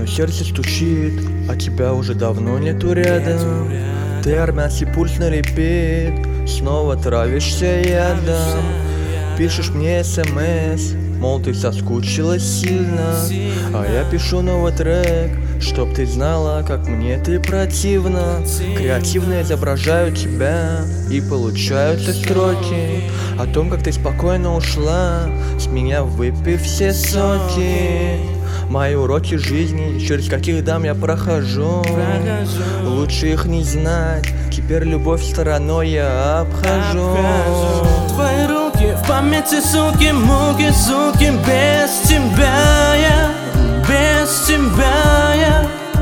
сердце стучит, а тебя уже давно нету рядом. Ты армянский пульс на репит, снова травишься ядом. Пишешь мне смс, мол, ты соскучилась сильно. А я пишу новый трек, чтоб ты знала, как мне ты противна. Креативно изображаю тебя, и получаются строки о том, как ты спокойно ушла, с меня выпив все соки. Мои уроки жизни, через каких дам я прохожу. Лучше их не знать, теперь любовь стороной я обхожу. Твои руки в памяти, суки, муки, суки. Без тебя я, без тебя я.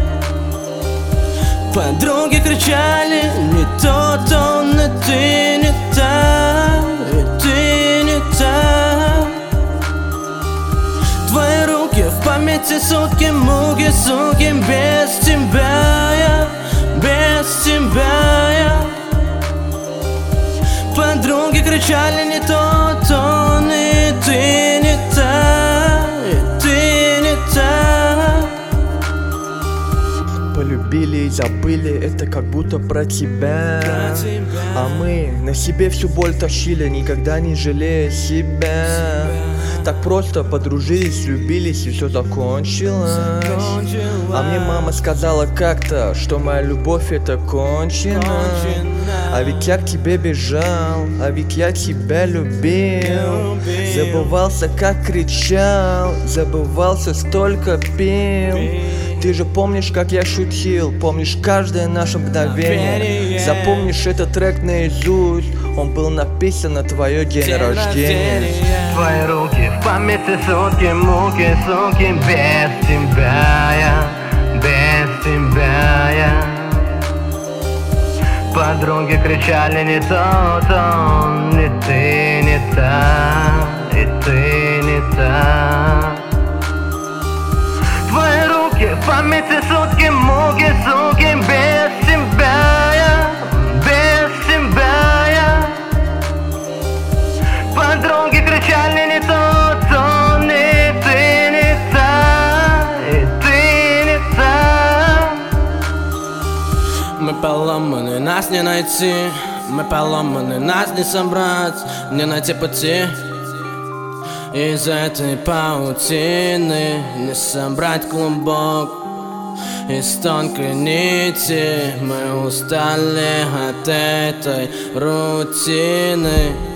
Подруги кричали: не тот он, и ты не та, и ты не та. Твои руки в памяти, сутки, муки, суки. Без тебя я, без тебя я. Подруги кричали: не тот он, и ты не та, и ты не та. Полюбили и забыли, это как будто про тебя. А мы на себе всю боль тащили, никогда не жалея себя. Так просто подружились, влюбились, и все закончилось. А мне мама сказала как-то, что моя любовь это кончена. А ведь я к тебе бежал, а ведь я тебя любил. Забывался, как кричал, забывался, столько пил. Ты же помнишь, как я шутил, помнишь каждое наше мгновение. Запомнишь этот трек наизусть, он был написан на твое день рождения. Твои руки в памяти, сутки, муки, суки. Без тебя я, без тебя я. Подруги кричали: не тот он, и ты не та, и ты не та. Твои руки в памяти, сутки, муки, суки. Без тебя я, без тебя я. Подруги кричали: не тот он, и ты не та, и ты не та. Мы поломаны, нас не найти. Мы поломаны, нас не собрать, не найти пути. Из этой паутины не собрать клубок. Из тонкой нити мы устали от этой рутины.